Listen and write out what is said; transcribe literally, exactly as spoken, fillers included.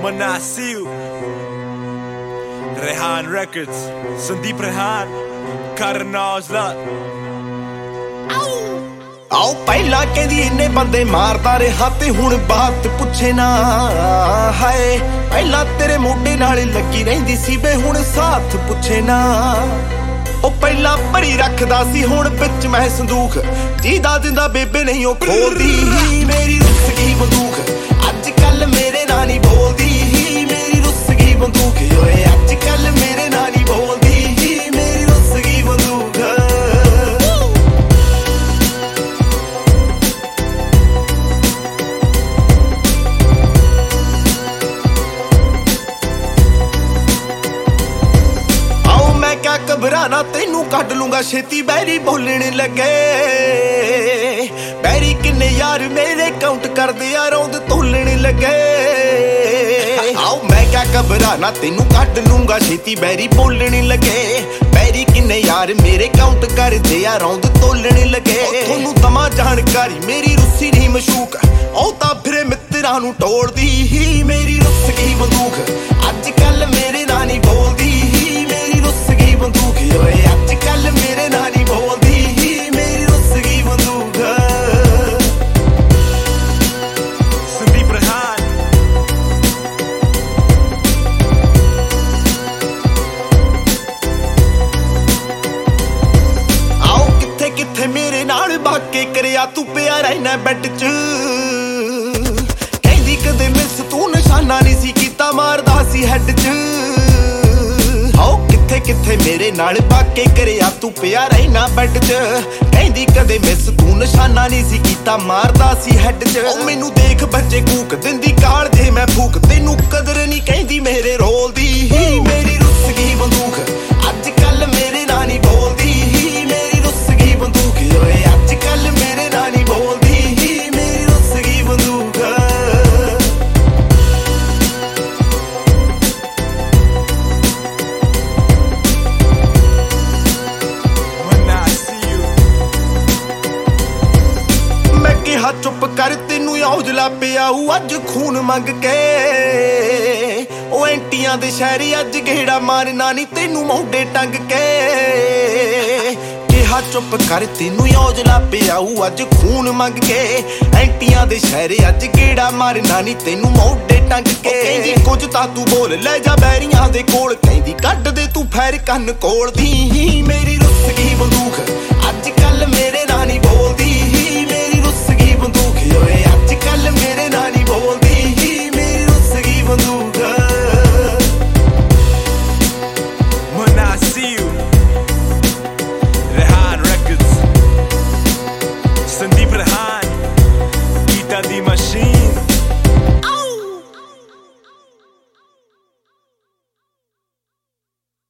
Manasiu, Rehan Records, Sandeep Rehan, Karan Aujla। आओ पहला कहदी इन्ने बंदे मारदा रहा ते हुण बात पुछे ना हाय पहला तेरे मोढे नाल लगी रहिंदी सी बे हुण साथ पुछे ना ओ पहला भरी रखदा सी हुण विच मैं संदूख जीदा दिंदा बेबे नहीं ओ खोलदी मेरी रुस गई बंदूक अज कल मेरे नाल नहीं बोलदी मेरी रुस गई बंदूक ओए अज कल मेरे नाल नहीं बोलदी मेरी रुस गई बंदूक। घबराना तेनू कट लूंगा छेती बैरी बोलने लगे बैरी किन्ने यार मेरे काउंट कर दे यार रौंद तोलने लगे। आओ मैं क्या घबराना तेनू कट लूंगा छेती बैरी बोलने लगे बैरी किन्ने यार मेरे काउंट कर दे यार रौंद तोलने लगे। थोनू दमा जानकारी मेरी रुस्सी नहीं मशूक औ तां फिरे मित्तरां नू तोड़दी ही मेरी रुस गई बंदूक अज कल मेरे नाल नहीं बोलदी मेरी रुस गई बंदूक ओए अज कल मेरे नाल नहीं बोलदी मेरी रुस गई बंदूक। Sandeep Rehan, आओ किथे किथे मेरे नाल बाके करिया तू पिया रहना बैड च कहंदी कदे मिस तू निशाना नहीं सी कीता मारदा सी हैड च। आओ किथे किथे मेरे नाल बाके करिया तू पिया रहना बैड च कहंदी कदे मिस तू निशाना नहीं सी कीता मारदा सी हैड च। ओ मैनू देख बच्चे कूक दिंदी काल जे मैं फूक तेनू कदर नहीं कहंदी मेरे रोल दी मेरी रुस गई बंदूक अज कल मेरे नाल नहीं बोलदी मेरी रुस गई बंदूक ओए अज कल मेरे नाल नहीं बोलदी मेरी रुस गई बंदूक। ਕਿਹਾ ਚੁੱਪ ਕਰ ਤੈਨੂੰ ਔਜਲਾ ਪਿਆ ਅੱਜ ਖੂਨ ਮੰਗ ਕੇ ਉਹ ਐਂਟੀਆਂ ਦੇ ਸ਼ਹਿਰੀ ਅੱਜ ਘੇੜਾ ਮਾਰਨਾ ਨਹੀਂ ਤੈਨੂੰ ਮੋਢੇ ਟੰਗ ਕੇ। ਕਿਹਾ ਚੁੱਪ ਕਰ ਤੈਨੂੰ ਔਜਲਾ ਪਿਆ ਅੱਜ ਖੂਨ ਮੰਗ ਕੇ ਐਂਟੀਆਂ ਦੇ ਸ਼ਹਿਰੀ ਅੱਜ ਘੇੜਾ ਮਾਰਨਾ ਨਹੀਂ ਤੈਨੂੰ ਮੋਢੇ ਟੰਗ ਕੇ। ਕਹਿੰਦੀ ਕੁਝ ਤਾਂ ਤੂੰ ਬੋਲ ਲੈ ਜਾ ਬੈਰੀਆਂ ਦੇ ਕੋਲ ਕਹਿੰਦੀ ਕੱਢ ਦੇ ਤੂੰ ਫੈਰ ਕੰਨ ਕੋਲ ਦੀ ਮੇਰੀ ਰੁੱਸ ਗਈ ਬੰਦੂਕ ਅੱਜ ਕੱਲ ਮੇਰੇ ਨਾਲ ਨਹੀਂ